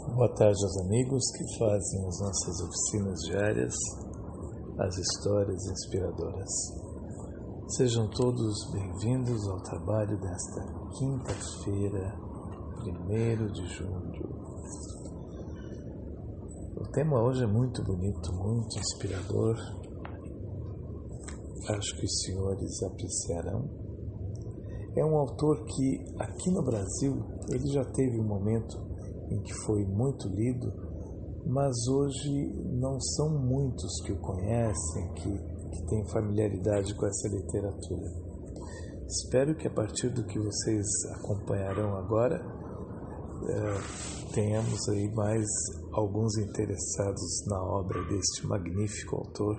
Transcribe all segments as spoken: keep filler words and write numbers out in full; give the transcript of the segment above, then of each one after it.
Boa tarde aos amigos que fazem as nossas oficinas diárias, as histórias inspiradoras. Sejam todos bem-vindos ao trabalho desta quinta-feira, primeiro de julho. O tema hoje é muito bonito, muito inspirador. Acho que os senhores apreciarão. É um autor que, aqui no Brasil, ele já teve um momento em que foi muito lido, mas hoje não são muitos que o conhecem, que, que têm familiaridade com essa literatura. Espero que a partir do que vocês acompanharão agora, eh, tenhamos aí mais alguns interessados na obra deste magnífico autor,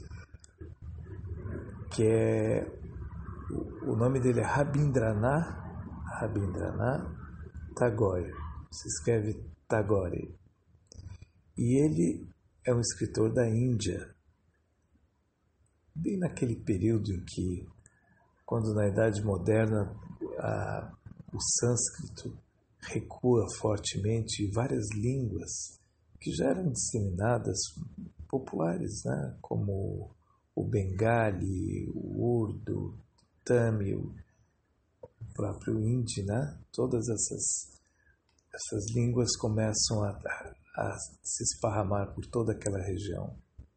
que é, o nome dele é Rabindranath, Rabindranath Tagore. Se escreve Tagore. E ele é um escritor da Índia, bem naquele período em que, quando na Idade Moderna a, o sânscrito recua fortemente e várias línguas que já eram disseminadas, populares, né? Como o bengali, o urdu, o tâmil, o próprio hindi, né? Todas essas Essas línguas começam a, a se esparramar por toda aquela região.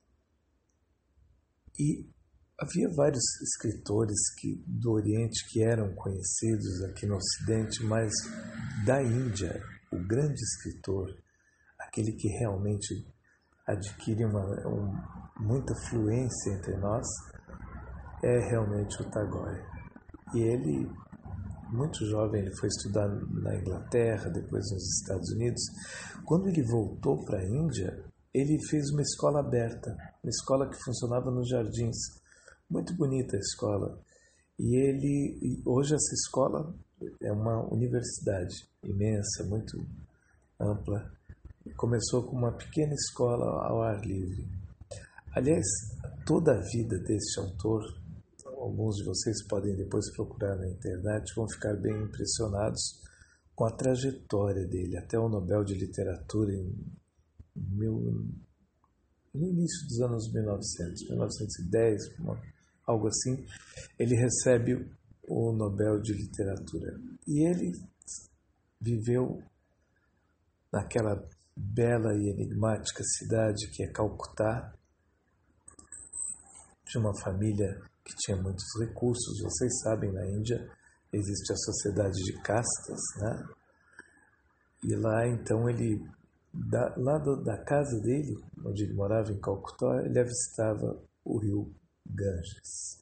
E havia vários escritores que, do Oriente que eram conhecidos aqui no Ocidente, mas da Índia, o grande escritor, aquele que realmente adquire uma, um, muita fluência entre nós, é realmente o Tagore. E ele, muito jovem, ele foi estudar na Inglaterra, depois nos Estados Unidos. Quando ele voltou para a Índia, ele fez uma escola aberta, uma escola que funcionava nos jardins. Muito bonita a escola. E ele, hoje essa escola é uma universidade imensa, muito ampla. Começou com uma pequena escola ao ar livre. Aliás, toda a vida deste autor, alguns de vocês podem depois procurar na internet, vão ficar bem impressionados com a trajetória dele, até o Nobel de Literatura em mil, no início dos anos mil e novecentos, mil novecentos e dez, algo assim, ele recebe o Nobel de Literatura. E ele viveu naquela bela e enigmática cidade que é Calcutá, de uma família que tinha muitos recursos. Vocês sabem, na Índia existe a sociedade de castas, né? E lá, então, ele, da, lá do, da casa dele, onde ele morava em Calcutá, ele avistava o rio Ganges.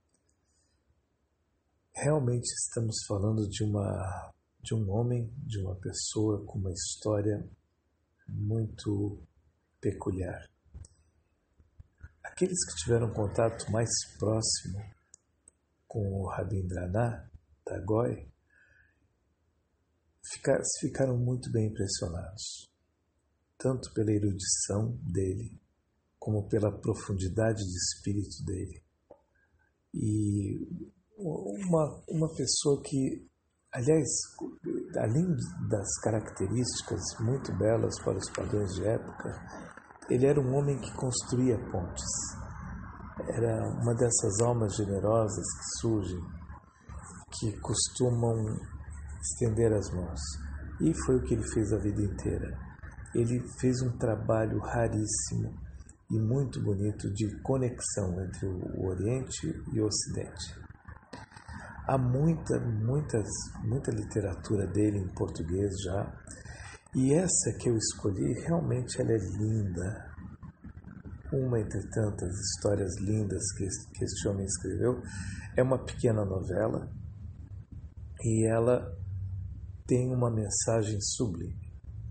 Realmente estamos falando de, uma, de um homem, de uma pessoa com uma história muito peculiar. Aqueles que tiveram contato mais próximo com o Rabindranath Tagore ficaram, ficaram muito bem impressionados, tanto pela erudição dele, como pela profundidade de espírito dele. E uma, uma pessoa que, aliás, além das características muito belas para os padrões de época, ele era um homem que construía pontes. Era uma dessas almas generosas que surgem, que costumam estender as mãos. E foi o que ele fez a vida inteira. Ele fez um trabalho raríssimo e muito bonito de conexão entre o Oriente e o Ocidente. Há muita, muitas, muita literatura dele em português já. E essa que eu escolhi, realmente ela é linda. Uma entre tantas histórias lindas que, que este homem escreveu. É uma pequena novela e ela tem uma mensagem sublime.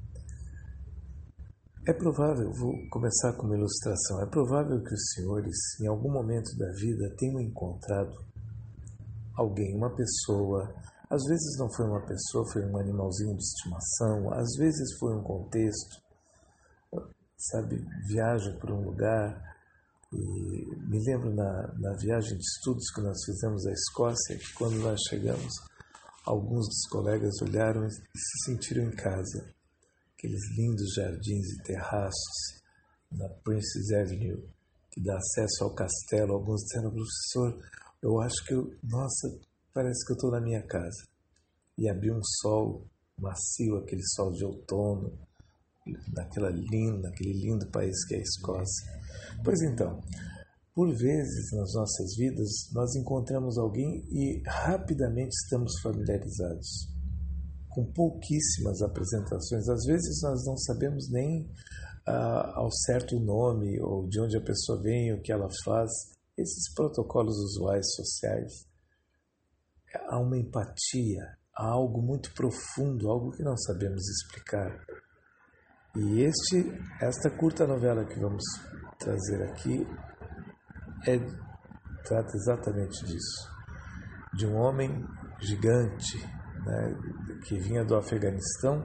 É provável, vou começar com uma ilustração, é provável que os senhores, em algum momento da vida, tenham encontrado alguém, uma pessoa. Às vezes não foi uma pessoa, foi um animalzinho de estimação, às vezes foi um contexto, sabe, viaja por um lugar. E me lembro na, na viagem de estudos que nós fizemos à Escócia, que quando nós chegamos, alguns dos colegas olharam e se sentiram em casa. aqueles lindos jardins e terraços na Princess Avenue, que dá acesso ao castelo. Alguns disseram, professor, eu acho que eu, nossa, parece que eu estou na minha casa. E havia um sol macio, aquele sol de outono, naquela linda, naquele lindo país que é a Escócia. Pois então, por vezes nas nossas vidas nós encontramos alguém e rapidamente estamos familiarizados, com pouquíssimas apresentações. Às vezes nós não sabemos nem ah, ao certo o nome ou de onde a pessoa vem, o que ela faz. Esses protocolos usuais sociais, há uma empatia, há algo muito profundo, algo que não sabemos explicar. E este, esta curta novela que vamos trazer aqui é, trata exatamente disso. De um homem gigante, né, que vinha do Afeganistão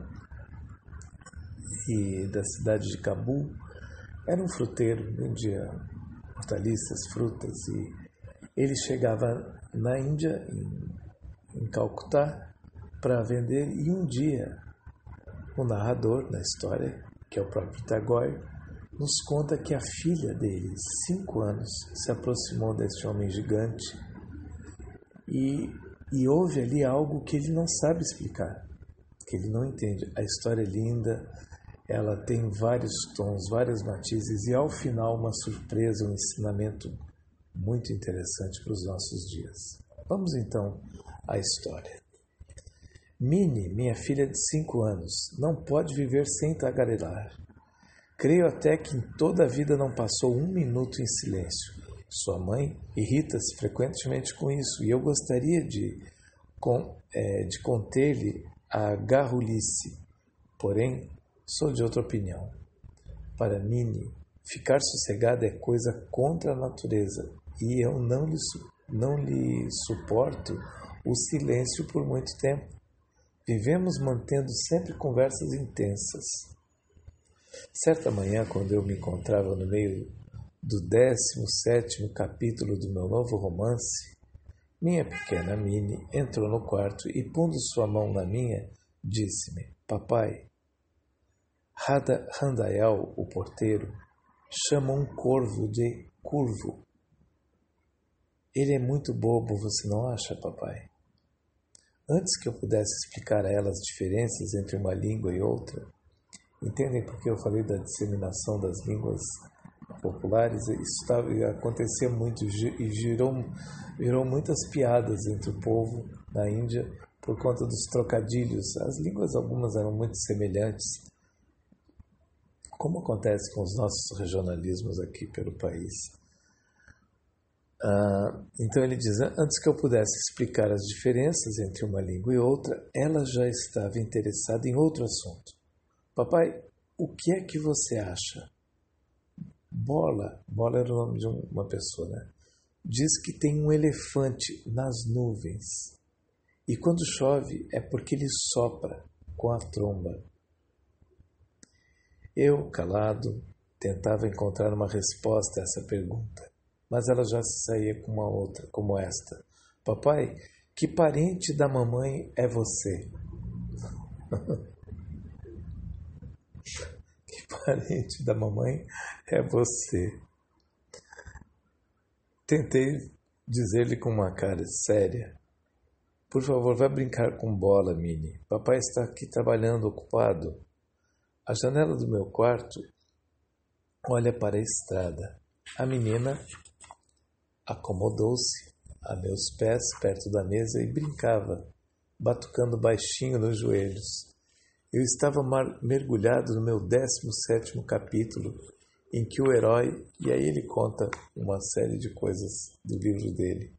e da cidade de Cabul. Era um fruteiro, vendia hortaliças, frutas, e ele chegava na Índia, em, em Calcutá, para vender, e um dia o narrador da história, que é o próprio Tagore, nos conta que a filha dele, cinco anos, se aproximou deste homem gigante e, e houve ali algo que ele não sabe explicar, que ele não entende. A história é linda, ela tem vários tons, vários matizes e ao final uma surpresa, um ensinamento muito interessante para os nossos dias. Vamos então à história. Minnie, minha filha de cinco anos, não pode viver sem tagarelar. Creio até que em toda a vida não passou um minuto em silêncio. Sua mãe irrita-se frequentemente com isso e eu gostaria de, com, é, de conter-lhe a garrulice. Porém, sou de outra opinião. Para Minnie, ficar sossegada é coisa contra a natureza e eu não lhe, não lhe suporto o silêncio por muito tempo. Vivemos mantendo sempre conversas intensas. Certa manhã, quando eu me encontrava no meio do décimo sétimo capítulo do meu novo romance, minha pequena Minnie entrou no quarto e, pondo sua mão na minha, disse-me: Papai, Rada Randayal, o porteiro, chama um corvo de curvo. Ele é muito bobo, você não acha, papai? Antes que eu pudesse explicar a ela as diferenças entre uma língua e outra, entendem porque eu falei da disseminação das línguas populares? Isso estava, acontecia muito e girou, virou muitas piadas entre o povo na Índia por conta dos trocadilhos. As línguas, algumas eram muito semelhantes, como acontece com os nossos regionalismos aqui pelo país. Ah, então ele diz, antes que eu pudesse explicar as diferenças entre uma língua e outra, ela já estava interessada em outro assunto. Papai, o que é que você acha? Bola, Bola era o nome de uma pessoa, né? Diz que tem um elefante nas nuvens. E quando chove é porque ele sopra com a tromba. Eu, calado, tentava encontrar uma resposta a essa pergunta, mas ela já se saía com uma outra, como esta. Papai, que parente da mamãe é você? Que parente da mamãe é você? Tentei dizer-lhe com uma cara séria. Por favor, vá brincar com bola, Minnie. Papai está aqui trabalhando, ocupado. A janela do meu quarto olha para a estrada. A menina acomodou-se a meus pés perto da mesa e brincava, batucando baixinho nos joelhos. Eu estava mergulhado no meu décimo sétimo capítulo, em que o herói, e aí ele conta uma série de coisas do livro dele.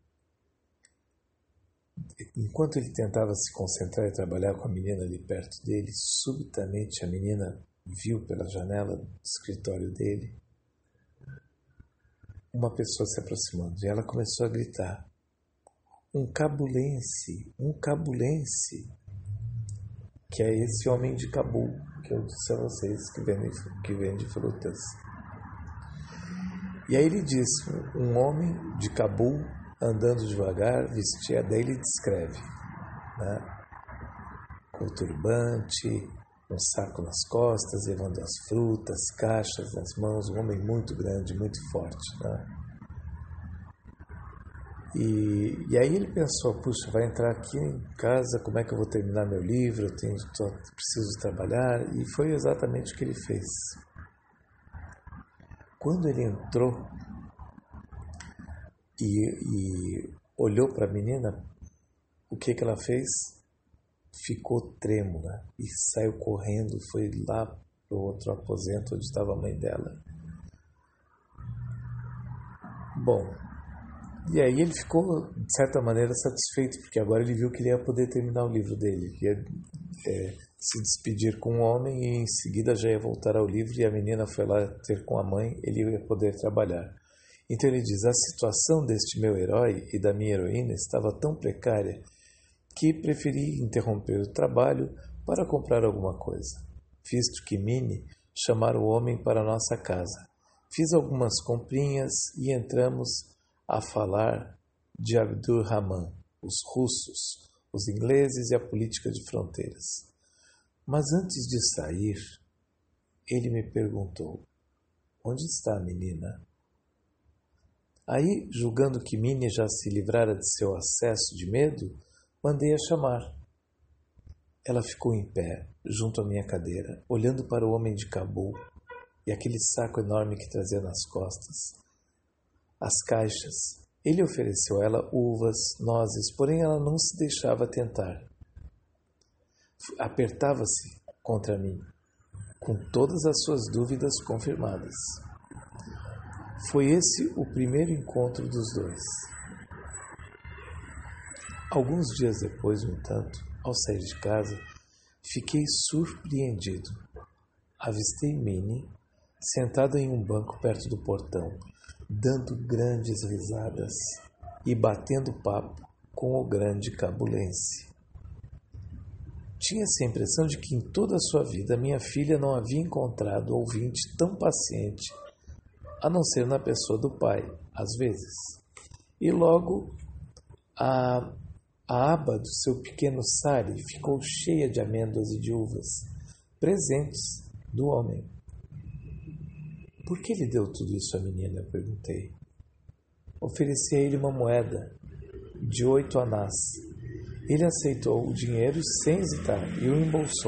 Enquanto ele tentava se concentrar e trabalhar com a menina ali perto dele, subitamente a menina viu pela janela do escritório dele uma pessoa se aproximando e ela começou a gritar: um cabulense, um cabulense, que é esse homem de Cabul que eu disse a vocês que vende, que vende frutas. E aí ele diz, um homem de Cabul andando devagar, vestia, daí ele descreve, né? Com o turbante, um saco nas costas, levando as frutas, caixas nas mãos, um homem muito grande, muito forte, né? E, e aí ele pensou, puxa, vai entrar aqui em casa, como é que eu vou terminar meu livro, eu tenho, tô, preciso trabalhar, e foi exatamente o que ele fez. Quando ele entrou e, e olhou para a menina, o que, que ela fez? Ficou trêmula e saiu correndo, foi lá para o outro aposento onde estava a mãe dela. Bom, e aí ele ficou, de certa maneira, satisfeito, porque agora ele viu que ele ia poder terminar o livro dele, que ia é, se despedir com o homem e em seguida já ia voltar ao livro, e a menina foi lá ter com a mãe, ele ia poder trabalhar. Então ele diz, a situação deste meu herói e da minha heroína estava tão precária que preferi interromper o trabalho para comprar alguma coisa. Visto que Minnie chamara o homem para a nossa casa. Fiz algumas comprinhas e entramos a falar de Abdur-Rahman, os russos, os ingleses e a política de fronteiras. Mas antes de sair, ele me perguntou, onde está a menina? Aí, julgando que Minnie já se livrara de seu acesso de medo, mandei-a chamar. Ela ficou em pé, junto à minha cadeira, olhando para o homem de Cabul e aquele saco enorme que trazia nas costas. As caixas. Ele ofereceu a ela uvas, nozes, porém ela não se deixava tentar. Apertava-se contra mim, com todas as suas dúvidas confirmadas. Foi esse o primeiro encontro dos dois. Alguns dias depois, no entanto, ao sair de casa, fiquei surpreendido. Avistei Minnie sentada em um banco perto do portão, dando grandes risadas e batendo papo com o grande cabulense. Tinha-se a impressão de que em toda a sua vida minha filha não havia encontrado ouvinte tão paciente, a não ser na pessoa do pai, às vezes. E logo a, a aba do seu pequeno sari ficou cheia de amêndoas e de uvas, presentes do homem. Por que ele deu tudo isso à menina? Eu perguntei. Ofereci a ele uma moeda de oito anás. Ele aceitou o dinheiro sem hesitar e o embolsou.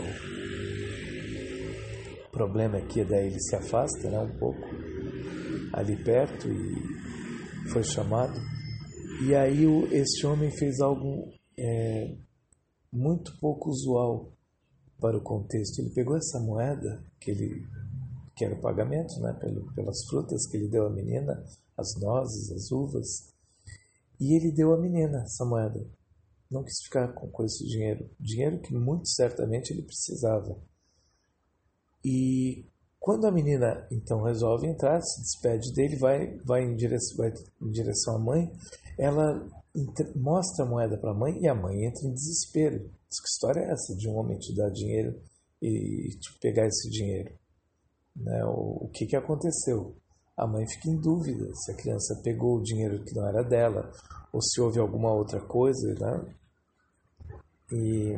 O problema é que daí ele se afasta, né, um pouco, ali perto, e foi chamado. E aí o, esse homem fez algo é, muito pouco usual para o contexto. Ele pegou essa moeda que ele que era o pagamento, né, pelas frutas que ele deu à menina, as nozes, as uvas, e ele deu à menina essa moeda. Não quis ficar com, com esse dinheiro, dinheiro que muito certamente ele precisava. E quando a menina então resolve entrar, se despede dele, vai, vai, em, direção, vai em direção à mãe, ela entre, mostra a moeda para a mãe e a mãe entra em desespero. Diz, que história é essa de um homem te dar dinheiro e te pegar esse dinheiro? Né, o, o que, que aconteceu? A mãe fica em dúvida se a criança pegou o dinheiro que não era dela ou se houve alguma outra coisa, né? E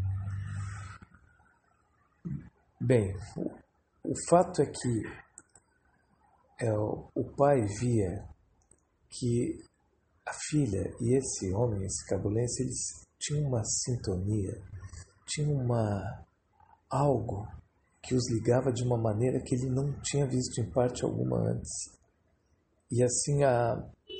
bem, o, o fato é que é, o, o pai via que a filha e esse homem, esse cabulense, eles tinham uma sintonia, tinham uma algo que os ligava de uma maneira que ele não tinha visto em parte alguma antes. E assim a,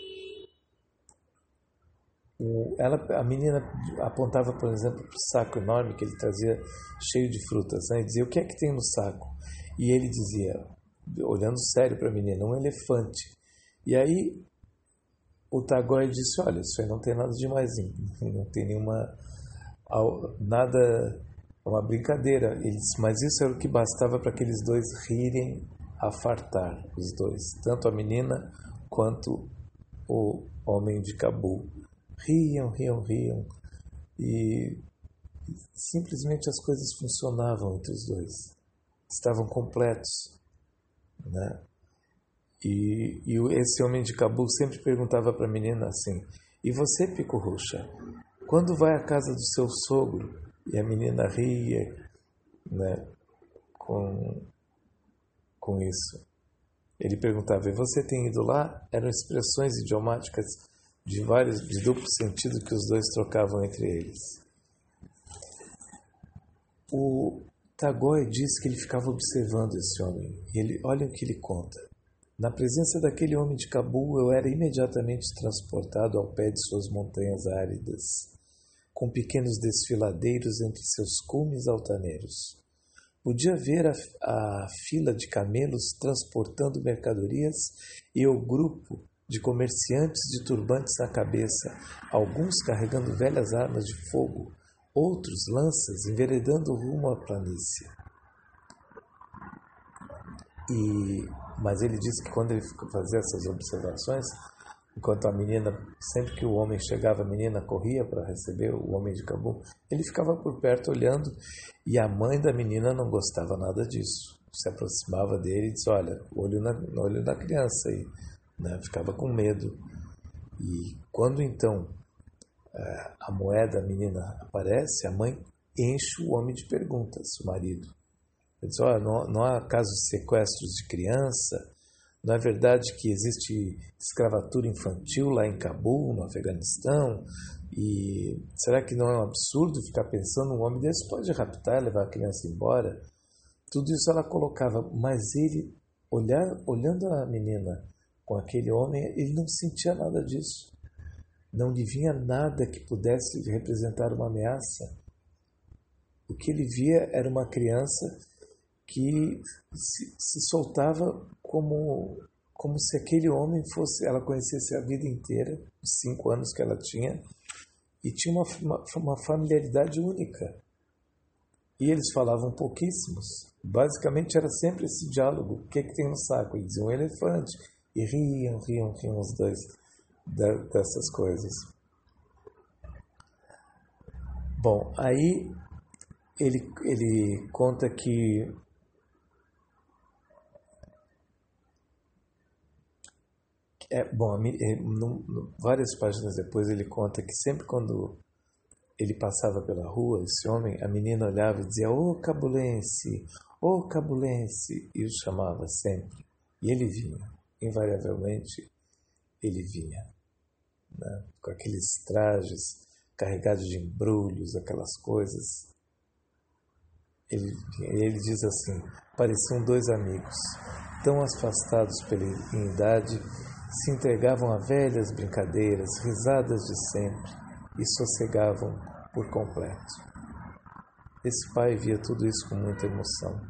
o, ela, a menina apontava, por exemplo, para o saco enorme que ele trazia cheio de frutas, né? E dizia, o que é que tem no saco? E ele dizia, olhando sério para a menina, um elefante. E aí o Tagore disse, olha, isso aí não tem nada de mais, não tem nenhuma, nada... uma brincadeira, ele disse, mas isso era o que bastava para aqueles dois rirem a fartar, os dois, tanto a menina quanto o homem de Cabul. Riam, riam, riam, e simplesmente as coisas funcionavam entre os dois, estavam completos, né? E, e esse homem de Cabul sempre perguntava para a menina assim, e você, Picurrucha, quando vai à casa do seu sogro? E a menina ria, né? com, com isso. Ele perguntava, e você tem ido lá? Eram expressões idiomáticas de vários, de duplo sentido que os dois trocavam entre eles. O Tagore diz que ele ficava observando esse homem. E ele, olha o que ele conta. Na presença daquele homem de Cabul, eu era imediatamente transportado ao pé de suas montanhas áridas, com pequenos desfiladeiros entre seus cumes altaneiros. Podia ver a, a fila de camelos transportando mercadorias e o grupo de comerciantes de turbantes na cabeça, alguns carregando velhas armas de fogo, outros lanças enveredando rumo à planície. E, mas ele disse que quando ele fazia essas observações, enquanto a menina, sempre que o homem chegava, a menina corria para receber o homem de Cabul, ele ficava por perto olhando, e a mãe da menina não gostava nada disso. Se aproximava dele e disse, olha, olho na, olho na criança aí, né? Ficava com medo. E quando então a moeda, a menina aparece, a mãe enche o homem de perguntas, o marido. Ele diz, olha, não, não há casos de sequestros de criança, não é verdade que existe escravatura infantil lá em Cabul, no Afeganistão, e será que não é um absurdo ficar pensando um homem desse pode raptar e levar a criança embora? Tudo isso ela colocava, mas ele, olhar, olhando a menina com aquele homem, ele não sentia nada disso. Não lhe vinha nada que pudesse representar uma ameaça. O que ele via era uma criança que se, se soltava como, como se aquele homem fosse, ela conhecesse a vida inteira, os cinco anos que ela tinha, e tinha uma, uma, uma familiaridade única. E eles falavam pouquíssimos. Basicamente era sempre esse diálogo. O que é que tem no saco? Eles diziam um elefante. E riam, riam, riam os dois dessas coisas. Bom, aí ele, ele conta que é, bom, é, no, no, várias páginas depois ele conta que sempre quando ele passava pela rua, esse homem, a menina olhava e dizia, ô cabulense, ô cabulense, e o chamava sempre. E ele vinha, invariavelmente ele vinha, né? Com aqueles trajes carregados de embrulhos, aquelas coisas. Ele, ele diz assim, pareciam dois amigos, tão afastados pela idade, se entregavam a velhas brincadeiras, risadas de sempre, e sossegavam por completo. Esse pai via tudo isso com muita emoção.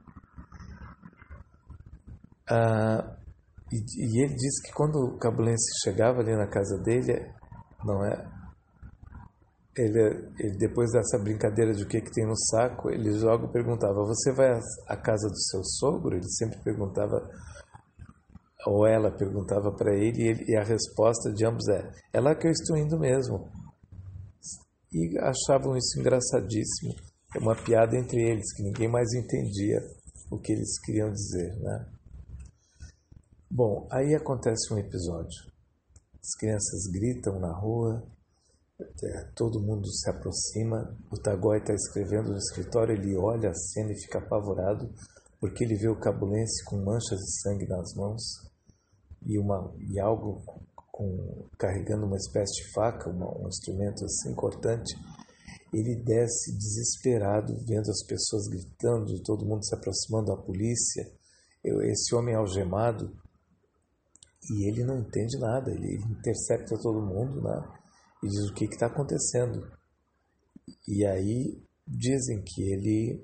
Ah, e, e ele disse que quando o cabulense chegava ali na casa dele, não é? Ele, ele depois dessa brincadeira de o que, que tem no saco, ele logo perguntava, você vai à casa do seu sogro? Ele sempre perguntava, ou ela perguntava para ele, e, ele, e a resposta de ambos é, é lá que eu estou indo mesmo. E achavam isso engraçadíssimo. É uma piada entre eles, que ninguém mais entendia o que eles queriam dizer, né? Bom, aí acontece um episódio. As crianças gritam na rua, todo mundo se aproxima, o Tagore está escrevendo no escritório, ele olha a cena e fica apavorado, porque ele vê o cabulense com manchas de sangue nas mãos e, uma, e algo com, carregando uma espécie de faca, uma, um instrumento assim cortante. Ele desce desesperado, vendo as pessoas gritando, todo mundo se aproximando da polícia, esse homem algemado, e ele não entende nada, ele intercepta todo mundo, né? E diz o que está acontecendo. E aí dizem que ele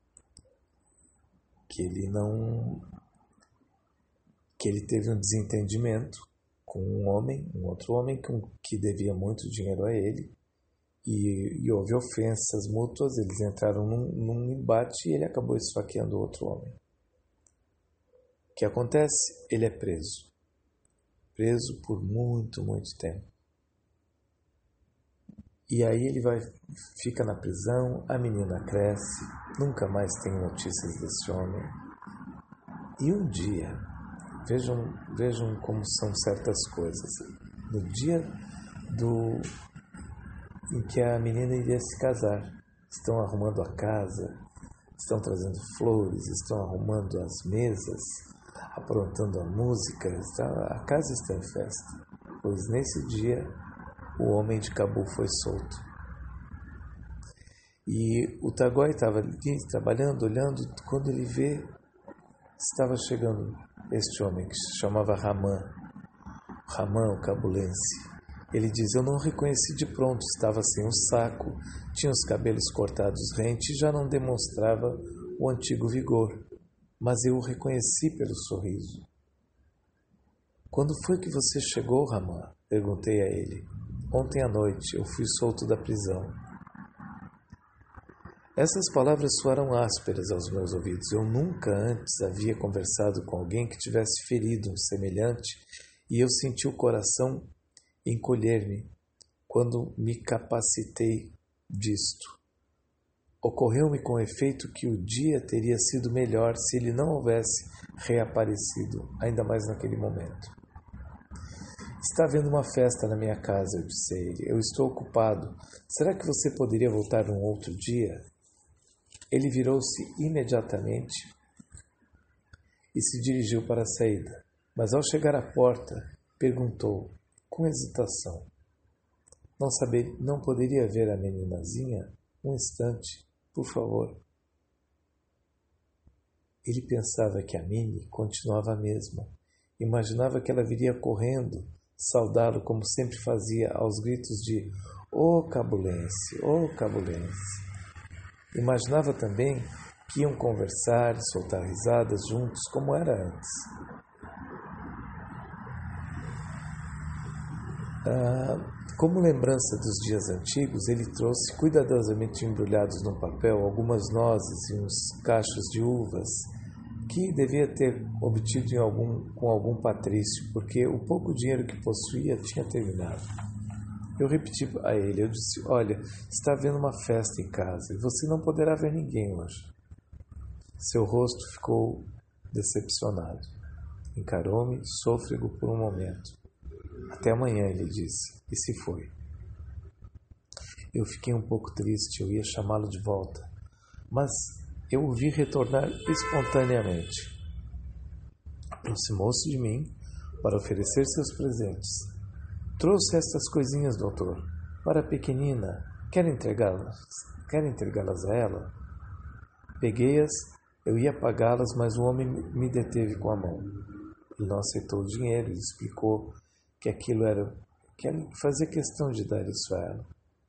que ele não que ele teve um desentendimento com um homem, um outro homem com, que devia muito dinheiro a ele, e, e houve ofensas mútuas, eles entraram num, num embate e ele acabou esfaqueando outro homem. O que acontece? Ele é preso. Preso por muito, muito tempo. E aí ele vai, fica na prisão, a menina cresce, nunca mais tem notícias desse homem. E um dia, vejam, vejam como são certas coisas. No dia do, em que a menina iria se casar, estão arrumando a casa, estão trazendo flores, estão arrumando as mesas, aprontando a música, está, a casa está em festa, pois nesse dia o homem de Cabu foi solto. E o Tagore estava ali trabalhando, olhando, quando ele vê, estava chegando este homem que se chamava Raman, Raman, o cabulense. Ele diz: eu não reconheci de pronto, estava sem um saco, tinha os cabelos cortados rente e já não demonstrava o antigo vigor, mas eu o reconheci pelo sorriso. Quando foi que você chegou, Raman? Perguntei a ele. Ontem à noite, eu fui solto da prisão. Essas palavras soaram ásperas aos meus ouvidos. Eu nunca antes havia conversado com alguém que tivesse ferido um semelhante e eu senti o coração encolher-me quando me capacitei disto. Ocorreu-me com efeito que o dia teria sido melhor se ele não houvesse reaparecido, ainda mais naquele momento. Está havendo uma festa na minha casa, eu disse a ele. Eu estou ocupado. Será que você poderia voltar um outro dia? Ele virou-se imediatamente e se dirigiu para a saída, mas ao chegar à porta, perguntou, com hesitação, não saber, não poderia ver a meninazinha? Um instante, por favor. Ele pensava que a Minnie continuava a mesma. Imaginava que ela viria correndo, saudá-lo como sempre fazia, aos gritos de "Ô cabulense, ô cabulense". Imaginava também que iam conversar, soltar risadas juntos, como era antes. Ah, como lembrança dos dias antigos, ele trouxe cuidadosamente embrulhados num papel algumas nozes e uns cachos de uvas que devia ter obtido em algum, com algum patrício, porque o pouco dinheiro que possuía tinha terminado. Eu repeti a ele, eu disse, olha, está havendo uma festa em casa e você não poderá ver ninguém hoje. Seu rosto ficou decepcionado. Encarou-me, sôfrego por um momento. Até amanhã, ele disse, e se foi. Eu fiquei um pouco triste, eu ia chamá-lo de volta, mas eu o vi retornar espontaneamente. Aproximou-se de mim para oferecer seus presentes. Trouxe estas coisinhas, doutor, para a pequenina. Quer entregá-las? Quer entregá-las a ela? Peguei-as, eu ia pagá-las, mas o homem me deteve com a mão. Ele não aceitou o dinheiro e explicou que aquilo era, que ele fazia questão de dar isso a ela.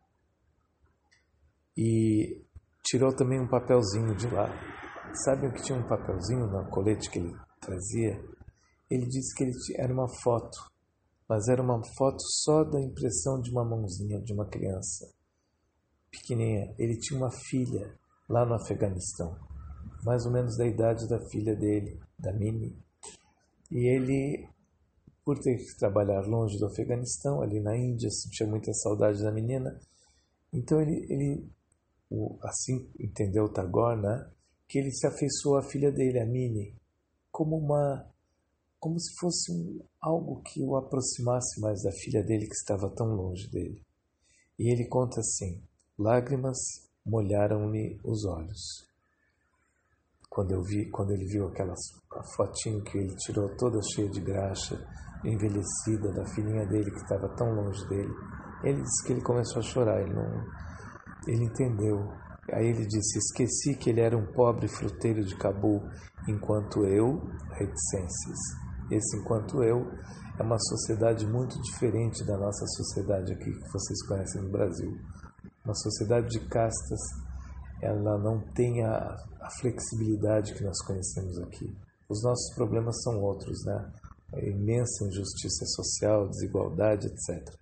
E tirou também um papelzinho de lá. Sabem que tinha um papelzinho no colete que ele trazia? Ele disse que ele tinha, era uma foto, mas era uma foto só da impressão de uma mãozinha de uma criança pequenininha. Ele tinha uma filha lá no Afeganistão, mais ou menos da idade da filha dele, da Minnie. E ele, por ter que trabalhar longe do Afeganistão, ali na Índia, sentia muita saudade da menina. Então ele, ele assim entendeu o Tagore, né? Que ele se afeiçoou à filha dele, a Minnie, como uma, como se fosse um, algo que o aproximasse mais da filha dele que estava tão longe dele. E ele conta assim: lágrimas molharam-me os olhos. Quando eu vi, quando ele viu aquela fotinho que ele tirou toda cheia de graxa, envelhecida, da filhinha dele que estava tão longe dele, ele disse que ele começou a chorar. Ele não, ele entendeu. Aí ele disse: esqueci que ele era um pobre fruteiro de Cabul, enquanto eu, reticências. Esse enquanto eu é uma sociedade muito diferente da nossa sociedade aqui que vocês conhecem no Brasil. Uma sociedade de castas, ela não tem a, a flexibilidade que nós conhecemos aqui. Os nossos problemas são outros, né? A imensa injustiça social, desigualdade, etcétera.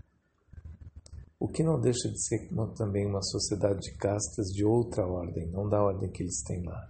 O que não deixa de ser uma, também uma sociedade de castas de outra ordem, não da ordem que eles têm lá.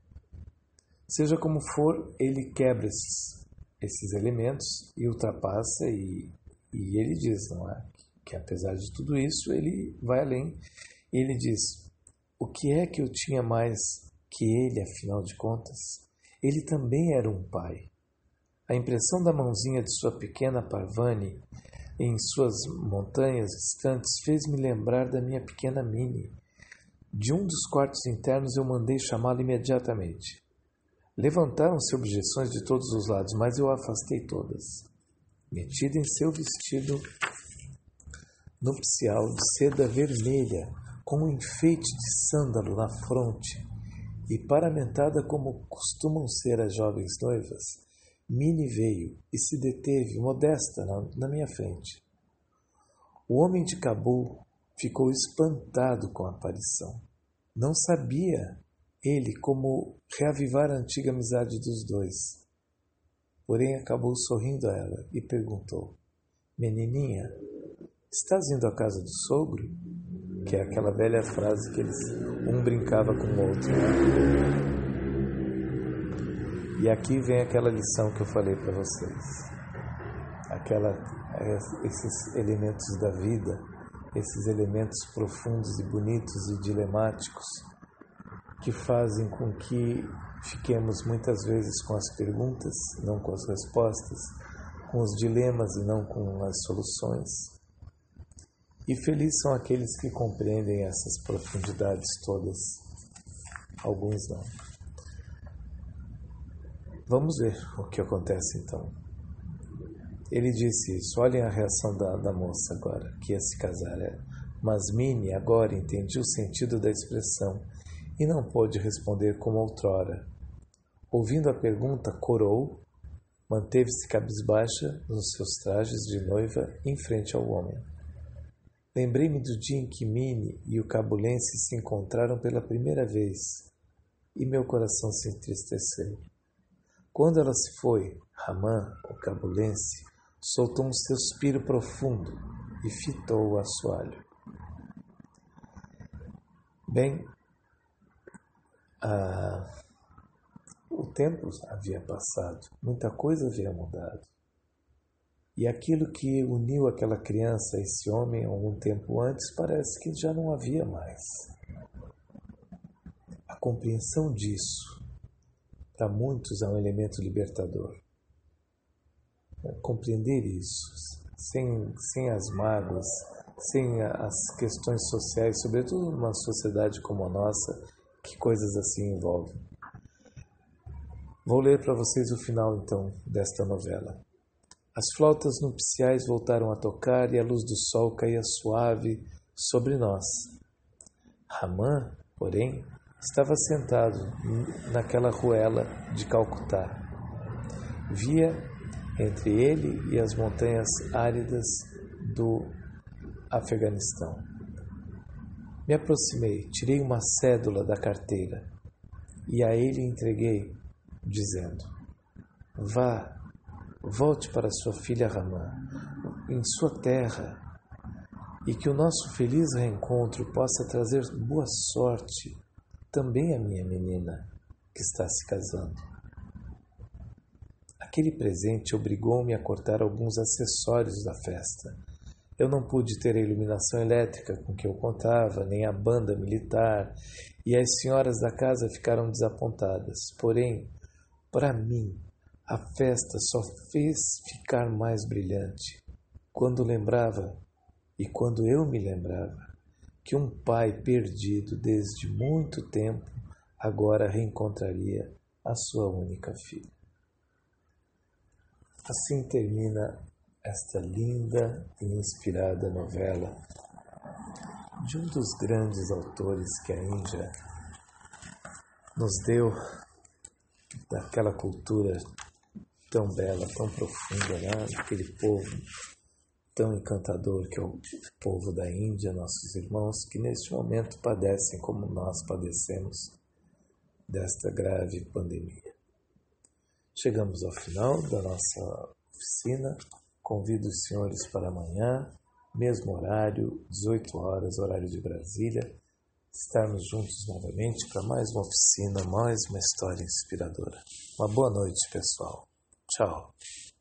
Seja como for, ele quebra esses, esses elementos e ultrapassa, e, e ele diz, não é? Que apesar de tudo isso, ele vai além. E ele diz: o que é que eu tinha mais que ele, afinal de contas? Ele também era um pai. A impressão da mãozinha de sua pequena Parvani em suas montanhas distantes fez-me lembrar da minha pequena Minnie. De um dos quartos internos eu mandei chamá-lo imediatamente. Levantaram-se objeções de todos os lados, mas eu afastei todas. Metida em seu vestido nupcial de seda vermelha, com um enfeite de sândalo na fronte, e paramentada como costumam ser as jovens noivas, Minnie veio e se deteve, modesta, na, na minha frente. O homem de Cabul ficou espantado com a aparição. Não sabia ele como reavivar a antiga amizade dos dois. Porém, acabou sorrindo a ela e perguntou: Menininha, estás indo à casa do sogro? Que é aquela velha frase que eles, um brincava com o outro. E aqui vem aquela lição que eu falei para vocês. Aquela, esses elementos da vida, esses elementos profundos e bonitos e dilemáticos que fazem com que fiquemos muitas vezes com as perguntas, não com as respostas, com os dilemas e não com as soluções. E felizes são aqueles que compreendem essas profundidades todas. Alguns não. Vamos ver o que acontece então. Ele disse isso. Olhem a reação da, da moça agora, que ia se casar. É. Mas Minnie agora entendia o sentido da expressão e não pôde responder como outrora. Ouvindo a pergunta, corou, manteve-se cabisbaixa nos seus trajes de noiva em frente ao homem. Lembrei-me do dia em que Minnie e o cabulense se encontraram pela primeira vez e meu coração se entristeceu. Quando ela se foi, Ramã, o cabulense, soltou um suspiro profundo e fitou o assoalho. Bem, ah, o tempo havia passado, muita coisa havia mudado. E aquilo que uniu aquela criança a esse homem algum tempo antes parece que já não havia mais. A compreensão disso, para muitos, é um elemento libertador. Compreender isso, sem, sem as mágoas, sem as questões sociais, sobretudo numa sociedade como a nossa, que coisas assim envolvem. Vou ler para vocês o final, então, desta novela. As flautas nupciais voltaram a tocar e a luz do sol caía suave sobre nós. Ramã, porém, estava sentado naquela ruela de Calcutá. Via entre ele e as montanhas áridas do Afeganistão. Me aproximei, tirei uma cédula da carteira e a ele entreguei, dizendo: Vá, volte para sua filha Ramã, em sua terra, e que o nosso feliz reencontro possa trazer boa sorte também à minha menina, que está se casando. Aquele presente obrigou-me a cortar alguns acessórios da festa. Eu não pude ter a iluminação elétrica com que eu contava, nem a banda militar, e as senhoras da casa ficaram desapontadas. Porém, para mim, a festa só fez ficar mais brilhante quando lembrava, e quando eu me lembrava, que um pai perdido desde muito tempo agora reencontraria a sua única filha. Assim termina esta linda e inspirada novela de um dos grandes autores que a Índia nos deu, daquela cultura tão bela, tão profunda, né? Aquele povo tão encantador que é o povo da Índia, nossos irmãos, que neste momento padecem como nós padecemos desta grave pandemia. Chegamos ao final da nossa oficina. Convido os senhores para amanhã, mesmo horário, dezoito horas, horário de Brasília, estarmos juntos novamente para mais uma oficina, mais uma história inspiradora. Uma boa noite, pessoal. Tchau.